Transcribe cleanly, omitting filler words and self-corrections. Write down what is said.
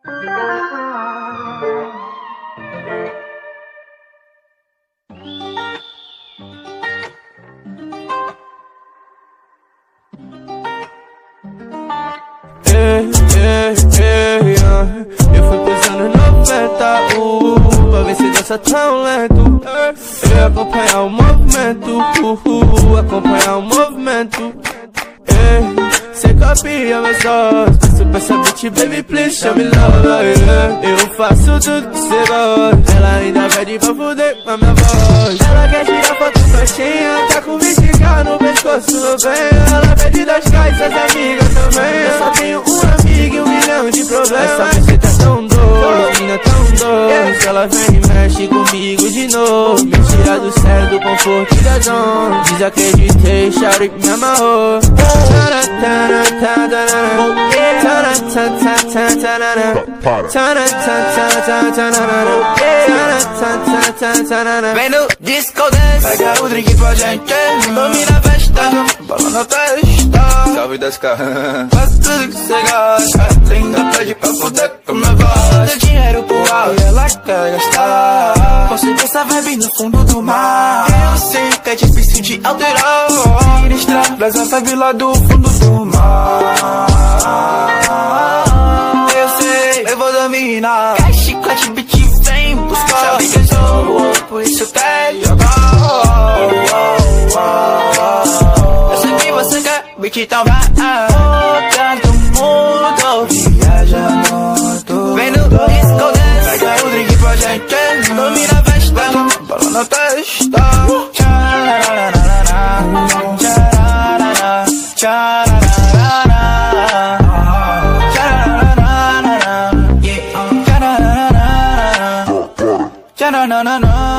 Eu fui pros anos 90, pra ver se dança tão lento. Eu ia acompanhar o movimento, acompanhar o movimento. Cê copia meus olhos, se pensa bitch, baby, please show me love. Eu faço tudo que cê gosta. Ela ainda pede pra fuder com a minha voz. Ela quer tirar foto coxinha, tá com 20k no pescoço, meu bem. Ela pede das caixas, amigas também. Eu só tenho uma amiga e 1 milhão de problemas. Essa buceta é tão doce, menina tão doce. Ela vem e mexe comigo de novo, me tira do sério, do conforto e da zona. Desacreditei, Shawty me amarrou. Vem no disco dance, pega o drink pra gente, domina a festa, bola na testa. Salve das caras, faz tudo que cê gosta. Ainda pede pra fuder com minha voz. Deu dinheiro pro alto e ela quer gastar. Consegui essa vibe no fundo do mar. Eu sei que é difícil de alterar. Traz essa vibe lá do fundo do mar. Eu sei, eu vou dominar. Quer chiclete, bitch, vem buscar. Sabe que eu sou, por isso quer jogar. Eu sei que você quer, bitch, então vai. Todo mundo viajando. Vem no disco dance, pega o drink pra gente, domina a festa, bola na testa. Na na na na